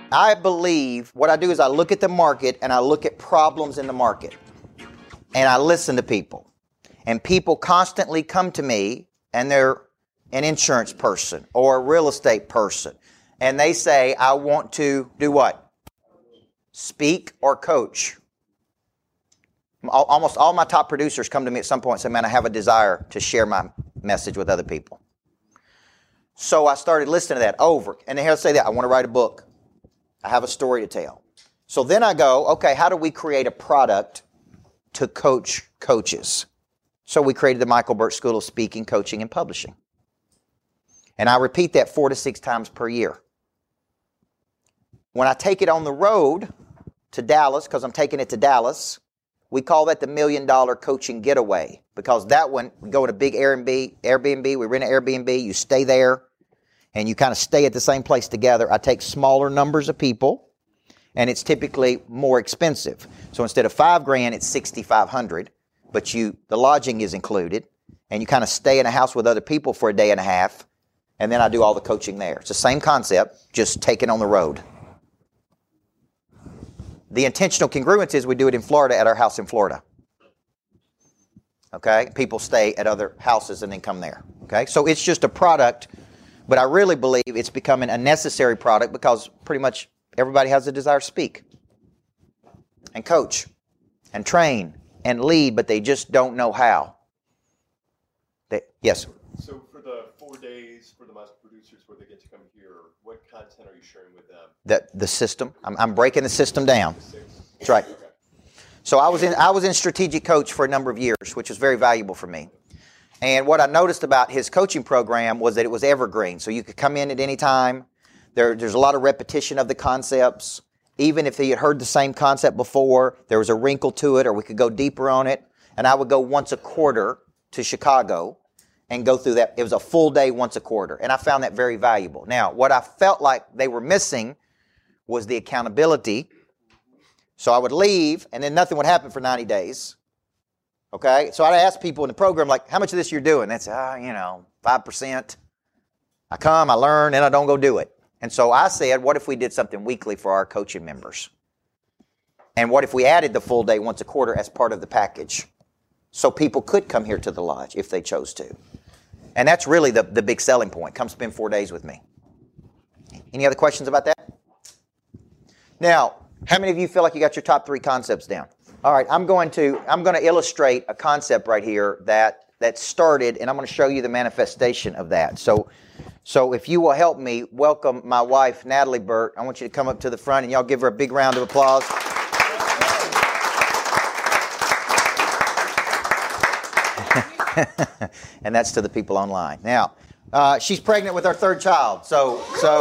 I believe what I do is I look at the market and I look at problems in the market. And I listen to people. And people constantly come to me and they're an insurance person or a real estate person. And they say, I want to do what? Speak or coach. Almost all my top producers come to me at some point and say, man, I have a desire to share my message with other people. So I started listening to that over. And they'll say that, I want to write a book. I have a story to tell. So then I go, okay, how do we create a product to coach coaches? So we created the Michael Burt School of Speaking, Coaching, and Publishing. And I repeat that 4 to 6 times per year. When I take it on the road to Dallas, because I'm taking it to Dallas, we call that the $1 Million Coaching Getaway. Because that one, we go in a big Airbnb, we rent an Airbnb, you stay there, and you kind of stay at the same place together. I take smaller numbers of people, and it's typically more expensive. So instead of $5,000, it's $6,500, but the lodging is included, and you kind of stay in a house with other people for a day and a half, and then I do all the coaching there. It's the same concept, just taken on the road. The intentional congruence is we do it in Florida at our house in Florida. Okay? People stay at other houses and then come there. Okay? So it's just a product, but I really believe it's becoming a necessary product because pretty much everybody has a desire to speak and coach and train and lead, but they just don't know how. Yes? So for the 4 days for the master producers where they get to come here, what content are you sharing with them? The system. I'm breaking the system down. That's right. Okay. So I was in strategic coach for a number of years, which was very valuable for me. And what I noticed about his coaching program was that it was evergreen. So you could come in at any time. There's a lot of repetition of the concepts. Even if he had heard the same concept before, there was a wrinkle to it or we could go deeper on it. And I would go once a quarter to Chicago and go through that. It was a full day once a quarter. And I found that very valuable. Now, what I felt like they were missing was the accountability. So I would leave and then nothing would happen for 90 days. Okay? So I'd ask people in the program, like, how much of this you're doing? They'd say, 5%. I come, I learn, and I don't go do it. And so I said, what if we did something weekly for our coaching members? And what if we added the full day once a quarter as part of the package? So people could come here to the lodge if they chose to. And that's really the big selling point. Come spend 4 days with me. Any other questions about that? Now, how many of you feel like you got your top 3 concepts down? All right, I'm going to illustrate a concept right here that started, and I'm going to show you the manifestation of that. So if you will help me welcome my wife, Natalie Burt. I want you to come up to the front, and y'all give her a big round of applause. And that's to the people online. Now, she's pregnant with our 3rd child, so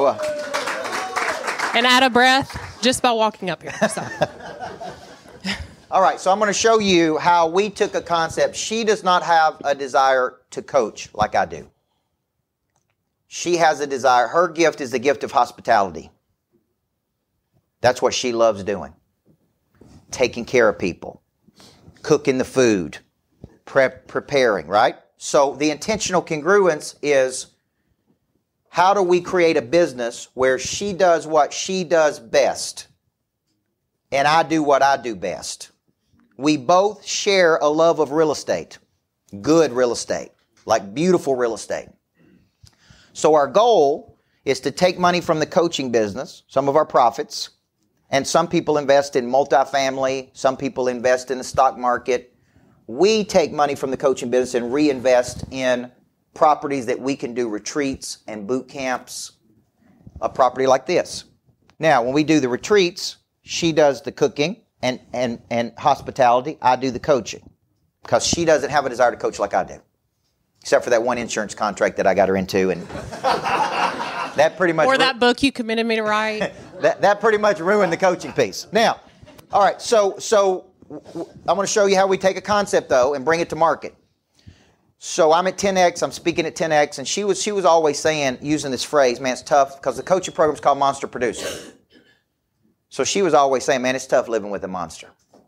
and out of breath just by walking up here. So. All right, so I'm going to show you how we took a concept. She does not have a desire to coach like I do. She has a desire. Her gift is the gift of hospitality. That's what she loves doing. Taking care of people. Cooking the food. Preparing, right? So the intentional congruence is, how do we create a business where she does what she does best and I do what I do best? We both share a love of real estate, good real estate, like beautiful real estate. So our goal is to take money from the coaching business, some of our profits, and some people invest in multifamily, some people invest in the stock market. We take money from the coaching business and reinvest in properties that we can do retreats and boot camps, a property like this. Now, when we do the retreats, she does the cooking and hospitality. I do the coaching because she doesn't have a desire to coach like I do, except for that one insurance contract that I got her into, and that pretty much that book you committed me to write. that pretty much ruined the coaching piece. Now, all right, so I'm going to show you how we take a concept though and bring it to market. So I'm at 10X, I'm speaking at 10X, and she was always saying, using this phrase, man, it's tough, because the coaching program is called Monster Producer. So she was always saying, man, it's tough living with a monster.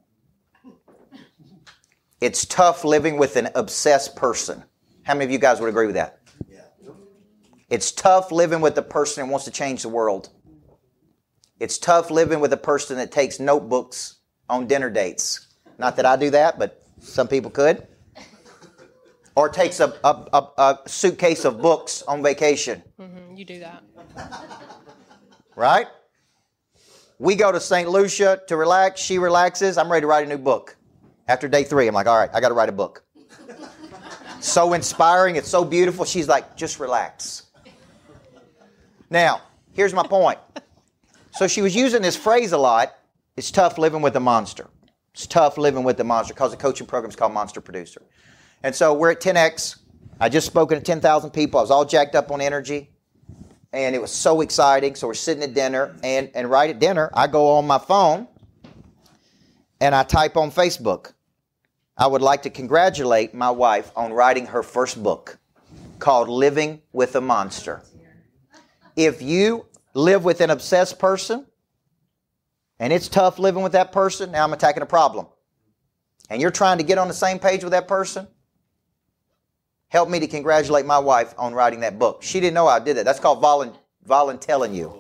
It's tough living with an obsessed person. How many of you guys would agree with that? Yeah. It's tough living with a person who wants to change the world. It's tough living with a person that takes notebooks on dinner dates. Not that I do that, but some people could. Or takes a suitcase of books on vacation. Mm-hmm, you do that. Right? We go to St. Lucia to relax. She relaxes. I'm ready to write a new book. After day 3, I'm like, all right, I got to write a book. So inspiring. It's so beautiful. She's like, just relax. Now, here's my point. So she was using this phrase a lot. It's tough living with a monster. It's tough living with the monster because the coaching program is called Monster Producer. And so we're at 10X. I just spoken to 10,000 people. I was all jacked up on energy. And it was so exciting. So we're sitting at dinner. And right at dinner, I go on my phone and I type on Facebook. I would like to congratulate my wife on writing her first book called Living with a Monster. If you live with an obsessed person and it's tough living with that person, now I'm attacking a problem. And you're trying to get on the same page with that person, help me to congratulate my wife on writing that book. She didn't know I did that. That's called voluntelling you.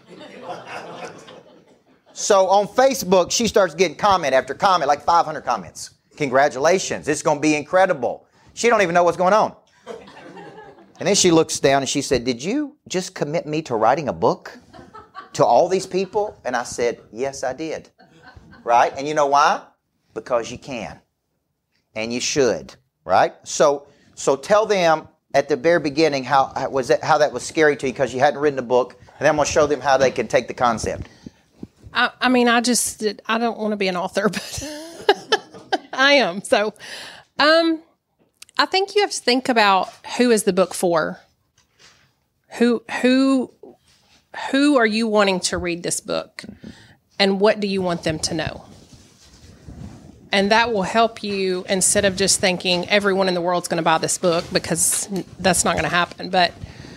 So on Facebook, she starts getting comment after comment, like 500 comments. Congratulations, it's going to be incredible. She don't even know what's going on. And then she looks down and she said, did you just commit me to writing a book to all these people? And I said, yes, I did. Right? And you know why? Because you can. And you should. Right? So tell them at the very beginning how that was scary to you because you hadn't written a book. And then I'm going to show them how they can take the concept. I don't want to be an author, but I am. So, I think you have to think about who is the book for. Who are you wanting to read this book? And what do you want them to know? And that will help you instead of just thinking everyone in the world's going to buy this book, because that's not going to happen. But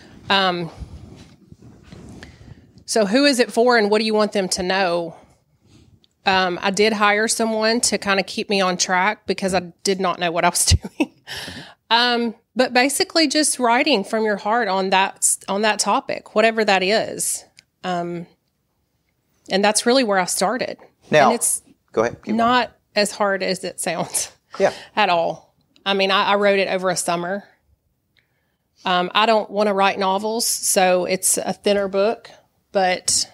so who is it for and what do you want them to know? I did hire someone to kind of keep me on track because I did not know what I was doing. But basically just writing from your heart on that topic, whatever that is. And that's really where I started. Now, and it's go ahead. not as hard as it sounds at all. I mean, I wrote it over a summer. I don't want to write novels, so it's a thinner book, but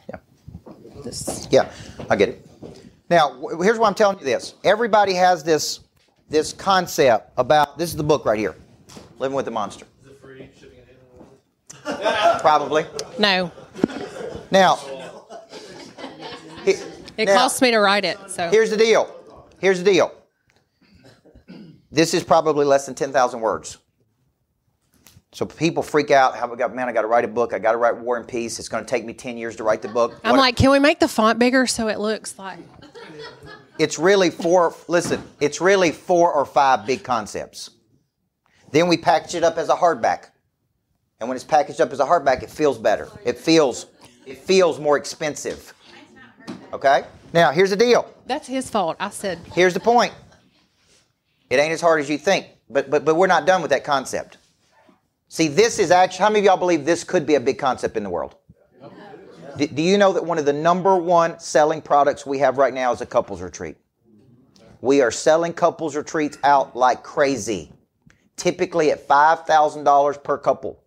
I get it. Now, here's why I'm telling you this. Everybody has this concept about, this is the book right here, Living with the Monster. Is it free shipping and handling? Probably. no. Now, It cost me to write it. So here's the deal. This is probably less than 10,000 words. So people freak out. I got to write a book. I got to write War and Peace. It's going to take me 10 years to write the book. I'm like, can we make the font bigger so it looks like... It's really 4 or 5 big concepts. Then we package it up as a hardback. And when it's packaged up as a hardback, it feels better. It feels more expensive. Okay? Now, here's the deal. That's his fault. I said... Here's the point. It ain't as hard as you think. But we're not done with that concept. See, this is actually... How many of y'all believe this could be a big concept in the world? Do you know that one of the number one selling products we have right now is a couples retreat? We are selling couples retreats out like crazy. Typically at $5,000 per couple.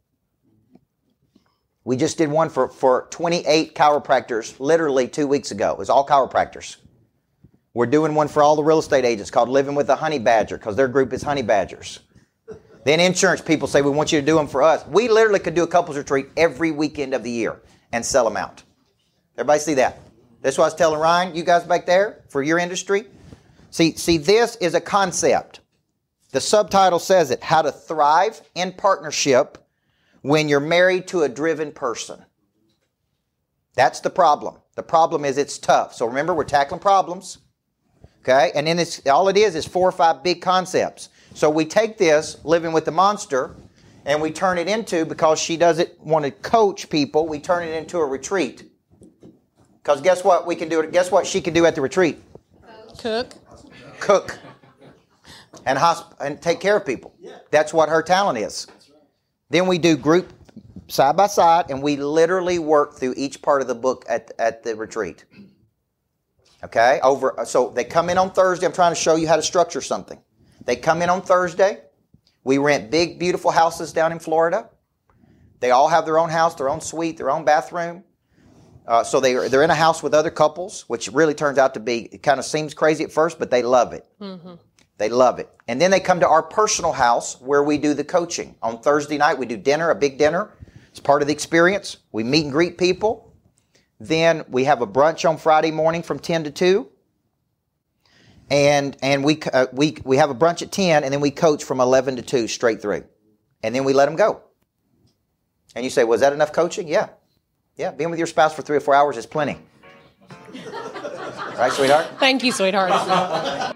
We just did one for 28 chiropractors literally 2 weeks ago. It was all chiropractors. We're doing one for all the real estate agents called Living with a Honey Badger because their group is honey badgers. Then insurance people say, we want you to do them for us. We literally could do a couples retreat every weekend of the year and sell them out. Everybody see that? That's what I was telling Ryan, you guys back there, for your industry. See, this is a concept. The subtitle says it, How to Thrive in Partnership When You're Married to a Driven Person. That's the problem. The problem is it's tough. So remember, we're tackling problems. Okay? And then all it is 4 or 5 big concepts. So we take this, Living with the Monster, and we turn it into, because she doesn't want to coach people, we turn it into a retreat. Because guess what we can do? Guess what she can do at the retreat? Cook. And take care of people. That's what her talent is. Then we do group side by side, and we literally work through each part of the book at the retreat. Okay? So they come in on Thursday. I'm trying to show you how to structure something. They come in on Thursday. We rent big, beautiful houses down in Florida. They all have their own house, their own suite, their own bathroom. So they're in a house with other couples, which really turns out to be, it kind of seems crazy at first, but they love it. Mm-hmm. They love it. And then they come to our personal house where we do the coaching. On Thursday night, we do dinner, a big dinner. It's part of the experience. We meet and greet people. Then we have a brunch on Friday morning from 10 to 2. And we have a brunch at 10, and then we coach from 11 to 2 straight through. And then we let them go. And you say, was that enough coaching? Yeah. Yeah, being with your spouse for 3 or 4 hours is plenty. Right, sweetheart? Thank you, sweetheart.